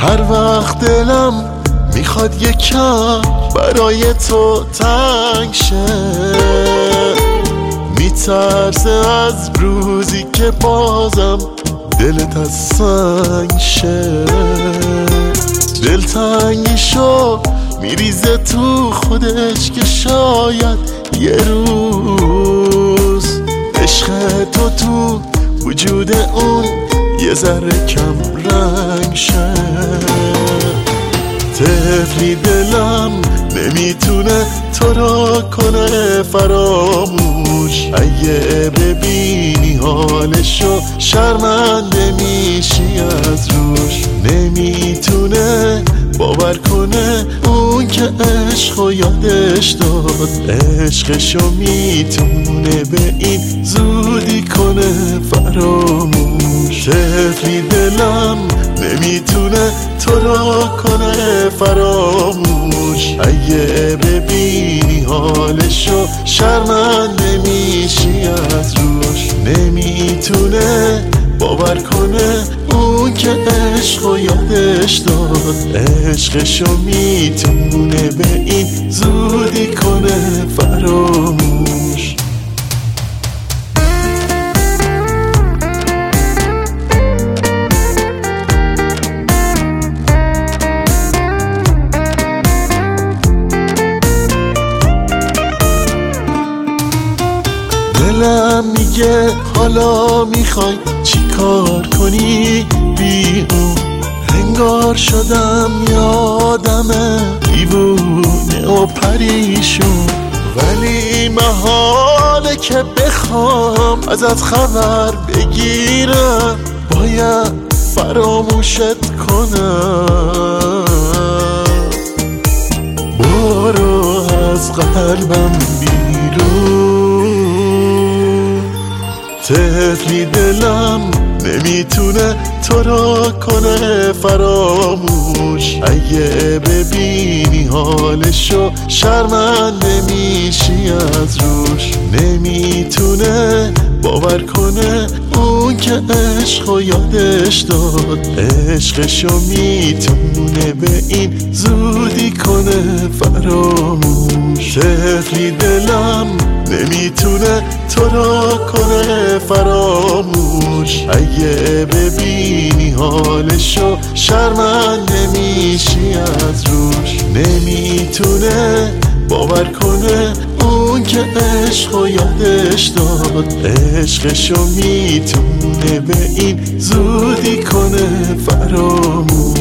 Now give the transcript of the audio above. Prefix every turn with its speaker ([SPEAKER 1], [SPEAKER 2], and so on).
[SPEAKER 1] هر وقت دلم میخواد یکم برای تو تنگ شه، میترسه از روزی که بازم دلت از سنگ شه. دلتنگیشو میریزه تو خودش که شاید یه روز عشق تو وجود اون یه ذره کم رنگ شه. طفلی دلم نمیتونه تو را کنه فراموش، اگه ببینی حالشو شرمنده میشی از روش. نمیتونه باور کنه اون که عشقو یادش داد، عشقشو میتونه به این زودی کنه فراموش. طفلی دلم نمیتونه تو را کنه فراموش، اگه ببینی حالشو شرمنده میشی از روش. نمیتونه باور کنه اون که عشقو یادش داد، عشقشو میتونه به این زودی کنه فراموش. دلم میگه حالا میخوای چی کار کنی بی اون، انگار شدم یادم دیوونه و پریشون. ولی محاله که بخوام ازت خبر بگیرم، باید فراموشت کنم. برو از قلبم بیرون. طفلی دلم نمیتونه تو را کنه فراموش، اگه ببینی حالشو شرمنده میشی از روش. نمیتونه باور کنه اون که عشقو یادش داد، عشقشو میتونه به این زودی کنه فراموش. طفلی دلم نمیتونه تو را کنه فراموش، اگه ببینی حالشو شرمنده میشی از روش. نمیتونه باور کنه اون که عشقو یادش داد، عشقشو میتونه به این زودی کنه فراموش.